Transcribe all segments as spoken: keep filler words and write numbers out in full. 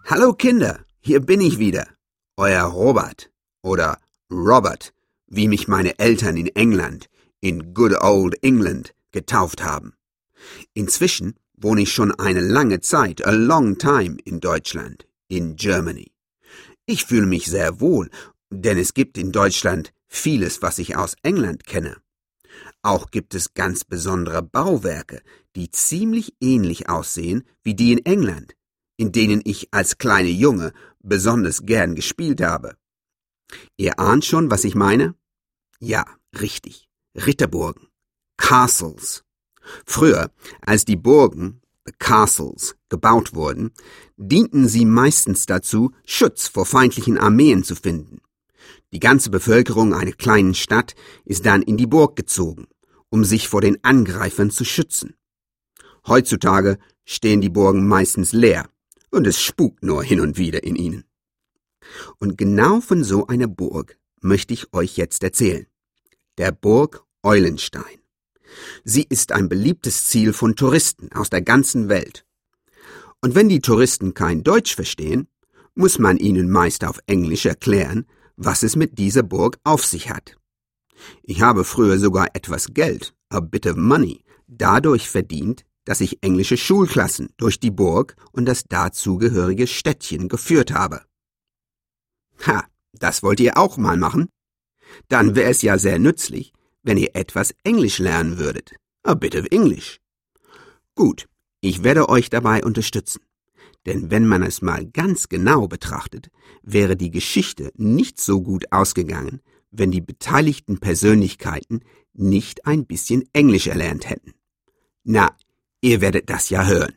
Hallo Kinder, hier bin ich wieder, euer Robert oder Robert, wie mich meine Eltern in England, in good old England, getauft haben. Inzwischen wohne ich schon eine lange Zeit, a long time, in Deutschland, in Germany. Ich fühle mich sehr wohl, denn es gibt in Deutschland vieles, was ich aus England kenne. Auch gibt es ganz besondere Bauwerke, die ziemlich ähnlich aussehen wie die in England, in denen ich als kleiner Junge besonders gern gespielt habe. Ihr ahnt schon, was ich meine? Ja, richtig. Ritterburgen. Castles. Früher, als die Burgen, the castles, gebaut wurden, dienten sie meistens dazu, Schutz vor feindlichen Armeen zu finden. Die ganze Bevölkerung einer kleinen Stadt ist dann in die Burg gezogen, um sich vor den Angreifern zu schützen. Heutzutage stehen die Burgen meistens leer, und es spukt nur hin und wieder in ihnen. Und genau von so einer Burg möchte ich euch jetzt erzählen. Der Burg Eulenstein. Sie ist ein beliebtes Ziel von Touristen aus der ganzen Welt. Und wenn die Touristen kein Deutsch verstehen, muss man ihnen meist auf Englisch erklären, was es mit dieser Burg auf sich hat. Ich habe früher sogar etwas Geld, a bit of money, dadurch verdient, dass ich englische Schulklassen durch die Burg und das dazugehörige Städtchen geführt habe. Ha, das wollt ihr auch mal machen? Dann wäre es ja sehr nützlich, wenn ihr etwas Englisch lernen würdet. A bit of English. Gut, ich werde euch dabei unterstützen. Denn wenn man es mal ganz genau betrachtet, wäre die Geschichte nicht so gut ausgegangen, wenn die beteiligten Persönlichkeiten nicht ein bisschen Englisch erlernt hätten. Na, ihr werdet das ja hören.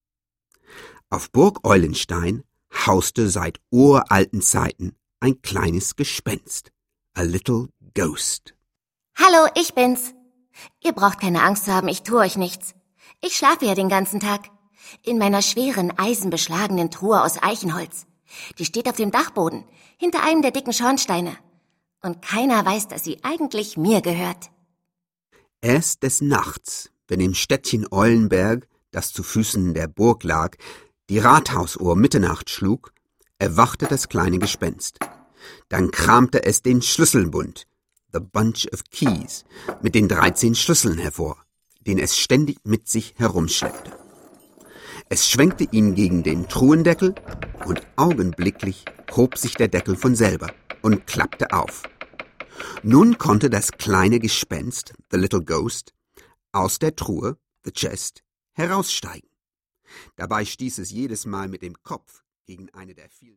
Auf Burg Eulenstein hauste seit uralten Zeiten ein kleines Gespenst, a little ghost. Hallo, ich bin's. Ihr braucht keine Angst zu haben, ich tue euch nichts. Ich schlafe ja den ganzen Tag. In meiner schweren, eisenbeschlagenen Truhe aus Eichenholz. Die steht auf dem Dachboden, hinter einem der dicken Schornsteine. Und keiner weiß, dass sie eigentlich mir gehört. Erst des Nachts, wenn im Städtchen Eulenberg, das zu Füßen der Burg lag, die Rathausuhr Mitternacht schlug, erwachte das kleine Gespenst. Dann kramte es den Schlüsselbund, the bunch of keys, mit den dreizehn Schlüsseln hervor, den es ständig mit sich herumschleppte. Es schwenkte ihn gegen den Truhendeckel und augenblicklich hob sich der Deckel von selber und klappte auf. Nun konnte das kleine Gespenst, the little ghost, aus der Truhe, the chest, heraussteigen. Dabei stieß es jedes Mal mit dem Kopf gegen eine der vielen